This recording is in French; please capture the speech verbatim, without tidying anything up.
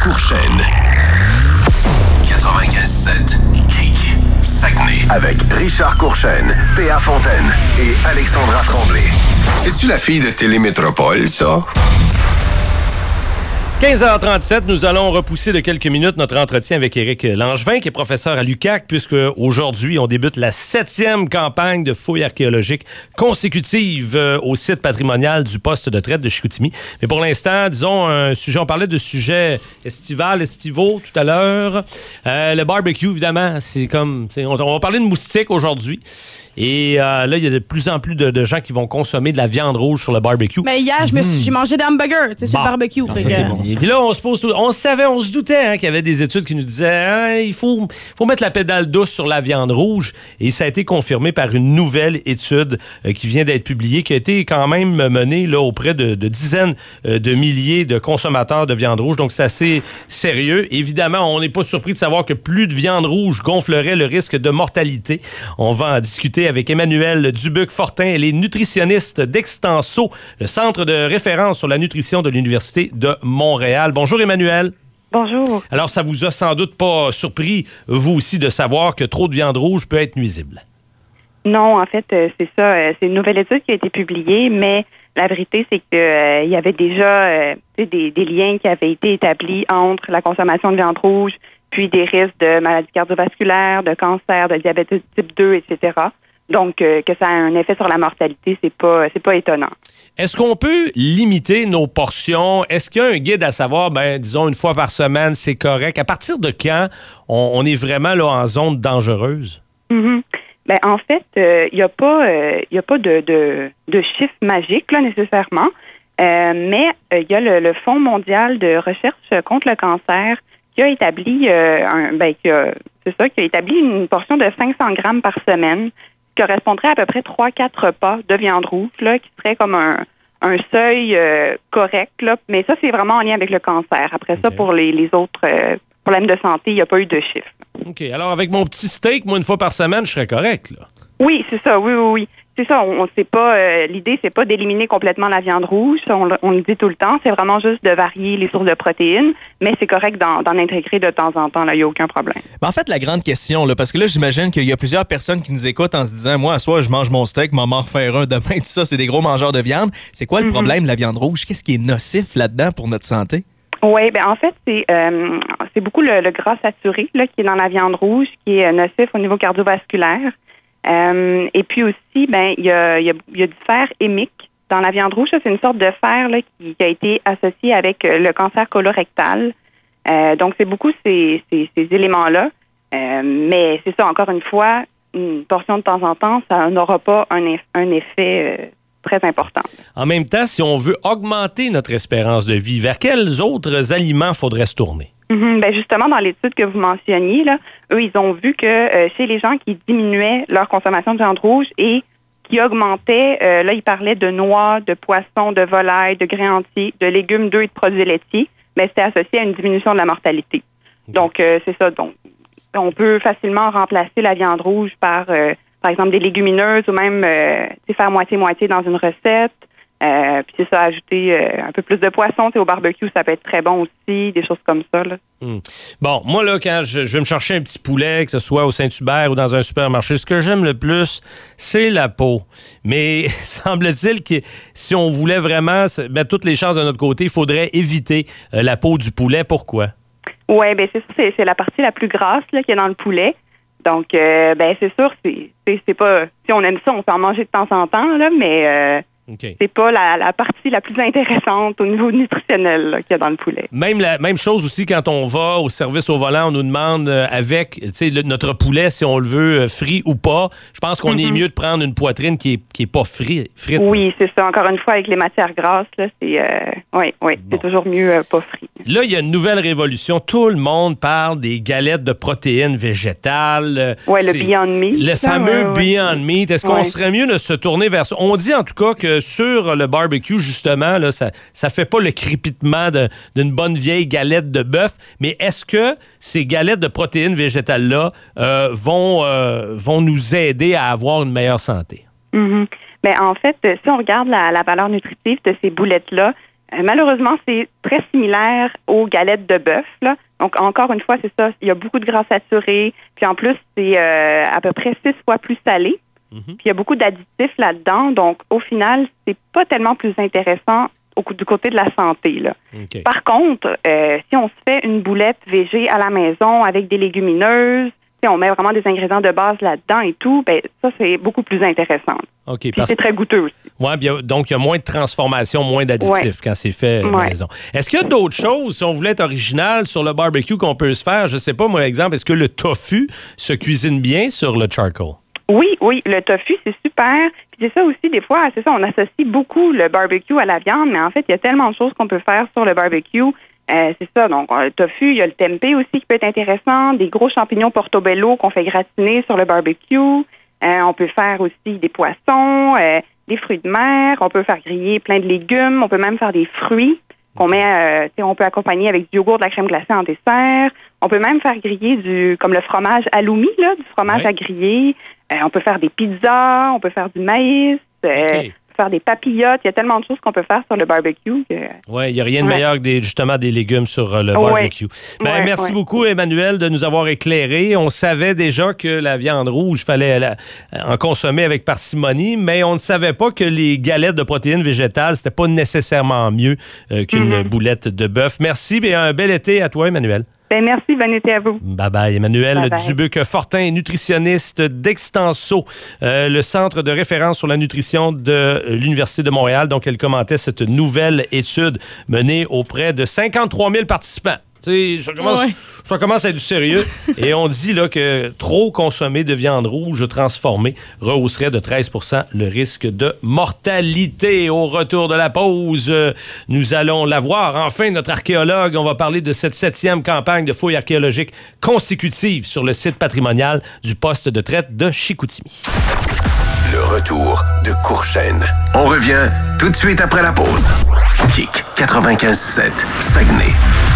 Courchesne. quatre-vingt-quinze sept Geek. Saguenay. Avec Richard Courchesne, Théa Fontaine et Alexandra Tremblay. C'est-tu la fille de Télémétropole, ça? quinze heures trente-sept, nous allons repousser de quelques minutes notre entretien avec Éric Langevin, qui est professeur à l'U Q A C, puisque aujourd'hui, on débute la septième campagne de fouilles archéologiques consécutives euh, au site patrimonial du poste de traite de Chicoutimi. Mais pour l'instant, disons, un sujet, on parlait de sujets estival, estivaux tout à l'heure. Euh, le barbecue, évidemment, c'est comme, on, on va parler de moustiques aujourd'hui. Et euh, là, il y a de plus en plus de, de gens qui vont consommer de la viande rouge sur le barbecue. Mais hier, je me suis, j'ai mangé des hamburgers, tu sais, sur Bon. le barbecue. Ah, fait ça, que... c'est bon. Et puis là, on se pose tout... On savait, on se doutait hein, qu'il y avait des études qui nous disaient hein, il faut, faut mettre la pédale douce sur la viande rouge. Et ça a été confirmé par une nouvelle étude euh, qui vient d'être publiée, qui a été quand même menée là, auprès de, de dizaines euh, de milliers de consommateurs de viande rouge. Donc, c'est assez sérieux. Évidemment, on n'est pas surpris de savoir que plus de viande rouge gonflerait le risque de mortalité. On va en discuter avec Emmanuelle Dubuc-Fortin. Elle est nutritionniste d'Extenso, le centre de référence sur la nutrition de l'Université de Montréal. Bonjour Emmanuelle. Bonjour. Alors, ça vous a sans doute pas surpris, vous aussi, de savoir que trop de viande rouge peut être nuisible? Non, en fait, euh, c'est ça. Euh, c'est une nouvelle étude qui a été publiée, mais la vérité, c'est qu'il euh, y avait déjà euh, des, des liens qui avaient été établis entre la consommation de viande rouge, puis des risques de maladies cardiovasculaires, de cancer, de diabète type deux, et cetera. Donc, euh, que ça a un effet sur la mortalité, c'est pas, c'est pas étonnant. Est-ce qu'on peut limiter nos portions? Est-ce qu'il y a un guide à savoir, ben, disons, une fois par semaine, c'est correct? À partir de quand on, on est vraiment là en zone dangereuse? Mm-hmm. Ben, en fait, il euh, n'y a pas, euh, y a pas de, de, de chiffre magique, là, nécessairement. Euh, mais il euh, y a le, le Fonds mondial de recherche contre le cancer qui a établi, euh, un, ben, qui a, c'est ça, qui a établi une portion de cinq cents grammes par semaine, correspondrait à peu près trois à quatre repas de viande rouge, là, qui serait comme un, un seuil euh, correct. Là. Mais ça, c'est vraiment en lien avec le cancer. Après okay. ça, pour les, les autres euh, problèmes de santé, il n'y a pas eu de chiffre. OK. Alors, avec mon petit steak, moi, une fois par semaine, je serais correct, là. Oui, c'est ça. Oui, oui, oui. C'est ça. On, on sait pas. Euh, l'idée, c'est pas d'éliminer complètement la viande rouge. On, on le dit tout le temps. C'est vraiment juste de varier les sources de protéines. Mais c'est correct d'en, d'en intégrer de temps en temps. Là, il n'y a aucun problème. Ben en fait, la grande question, là, parce que là, j'imagine qu'il y a plusieurs personnes qui nous écoutent en se disant, moi, à soir, je mange mon steak, m'en refaire un demain. Tout ça, c'est des gros mangeurs de viande. C'est quoi le mm-hmm. problème de la viande rouge? Qu'est-ce qui est nocif là-dedans pour notre santé? Oui, ben en fait, c'est euh, c'est beaucoup le, le gras saturé là, qui est dans la viande rouge, qui est nocif au niveau cardiovasculaire. Euh, et puis aussi, ben il y a, y, a, y a du fer hémique dans la viande rouge. Ça, c'est une sorte de fer là, qui, qui a été associé avec le cancer colorectal. Euh, donc, c'est beaucoup ces, ces, ces éléments-là. Euh, mais c'est ça, encore une fois, une portion de temps en temps, ça n'aura pas un, eff- un effet euh, très important. En même temps, si on veut augmenter notre espérance de vie, vers quels autres aliments faudrait se tourner? Mm-hmm. Ben justement, dans l'étude que vous mentionniez, là, eux, ils ont vu que euh, chez les gens qui diminuaient leur consommation de viande rouge et qui augmentaient, euh, là, ils parlaient de noix, de poissons, de volailles, de grains entiers, de légumes, d'œufs et de produits laitiers, mais c'était associé à une diminution de la mortalité. Okay. Donc, euh, c'est ça. Donc, on peut facilement remplacer la viande rouge par, euh, par exemple, des légumineuses ou même euh, faire moitié-moitié dans une recette. Euh, puis c'est ça, ajouter euh, un peu plus de poisson. Au barbecue, ça peut être très bon aussi, des choses comme ça. Là. Mmh. Bon, moi, là, quand je, je vais me chercher un petit poulet, que ce soit au Saint-Hubert ou dans un supermarché, ce que j'aime le plus, c'est la peau. Mais semble-t-il que si on voulait vraiment mettre toutes les chances de notre côté, il faudrait éviter euh, la peau du poulet. Pourquoi? Oui, bien, c'est ça, c'est, c'est la partie la plus grasse là, qu'il y a dans le poulet. Donc, euh, ben c'est sûr, c'est, c'est, c'est pas... Si on aime ça, on peut en manger de temps en temps, là, mais... Euh, Okay. C'est pas la, la partie la plus intéressante au niveau nutritionnel là, qu'il y a dans le poulet. Même la même chose aussi quand on va au service au volant, on nous demande euh, avec le, notre poulet, si on le veut, euh, frit ou pas. Je pense qu'on mm-hmm. est mieux de prendre une poitrine qui est, qui est pas frit, frite. Oui, c'est ça. Encore une fois, avec les matières grasses, là, c'est, euh, oui, oui, bon. c'est toujours mieux euh, pas frit. Là, il y a une nouvelle révolution. Tout le monde parle des galettes de protéines végétales. Oui, le Beyond Meat. Le fameux ouais, Beyond ouais. Meat. Est-ce qu'on ouais. serait mieux de se tourner vers ça? On dit en tout cas que sur le barbecue, justement, là, ça ça fait pas le crépitement de, d'une bonne vieille galette de bœuf, mais est-ce que ces galettes de protéines végétales-là euh, vont, euh, vont nous aider à avoir une meilleure santé? Mm-hmm. Bien, en fait, si on regarde la, la valeur nutritive de ces boulettes-là, Euh, malheureusement, c'est très similaire aux galettes de bœuf, là. Donc, encore une fois, c'est ça. Il y a beaucoup de gras saturé. Puis, en plus, c'est euh, à peu près six fois plus salé. Mm-hmm. Puis, il y a beaucoup d'additifs là-dedans. Donc, au final, c'est pas tellement plus intéressant au, du côté de la santé, là. Okay. Par contre, euh, si on se fait une boulette végé à la maison avec des légumineuses, si on met vraiment des ingrédients de base là-dedans et tout, ben ça, c'est beaucoup plus intéressant. OK. Puis parce... c'est très goûteux aussi. Ouais, bien, donc, il y a moins de transformation, moins d'additifs ouais. quand c'est fait ouais. maison. Est-ce qu'il y a d'autres choses, si on voulait être original sur le barbecue, qu'on peut se faire? Je sais pas, moi, exemple, est-ce que le tofu se cuisine bien sur le charcoal? Oui, oui, le tofu, c'est super. Puis c'est ça aussi, des fois, c'est ça, on associe beaucoup le barbecue à la viande, mais en fait, il y a tellement de choses qu'on peut faire sur le barbecue. Euh, c'est ça, donc le tofu, il y a le tempeh aussi qui peut être intéressant, des gros champignons portobello qu'on fait gratiner sur le barbecue. Euh, on peut faire aussi des poissons, euh, des fruits de mer, on peut faire griller plein de légumes, on peut même faire des fruits qu'on met, euh, tu sais, on peut accompagner avec du yogourt, de la crème glacée en dessert. On peut même faire griller du, comme le fromage halloumi, là, du fromage ouais. à griller. Euh, on peut faire des pizzas, on peut faire du maïs. Euh, okay. Faire des papillotes. Il y a tellement de choses qu'on peut faire sur le barbecue. Que... Oui, il n'y a rien de ouais. meilleur que des, justement des légumes sur euh, le barbecue. Ouais. Ben, ouais, merci ouais. beaucoup, Emmanuel, de nous avoir éclairés. On savait déjà que la viande rouge, il fallait la, en consommer avec parcimonie, mais on ne savait pas que les galettes de protéines végétales, c'était pas nécessairement mieux euh, qu'une mm-hmm. boulette de bœuf. Merci et un bel été à toi, Emmanuel. Ben merci, bon été à vous. Bye-bye. Emmanuel bye bye. Dubuc-Fortin, nutritionniste d'Extenso, euh, le centre de référence sur la nutrition de l'Université de Montréal. Donc, elle commentait cette nouvelle étude menée auprès de cinquante-trois mille participants. Ça commence, ouais. ça commence à être du sérieux. Et on dit là, que trop consommer de viande rouge transformée rehausserait de treize pour cent le risque de mortalité. Au retour de la pause, euh, nous allons la voir. Enfin, notre archéologue, on va parler de cette septième campagne de fouilles archéologiques consécutives sur le site patrimonial du poste de traite de Chicoutimi. Le retour de Courchaine. On revient tout de suite après la pause. Kick quatre-vingt-quinze sept, Saguenay.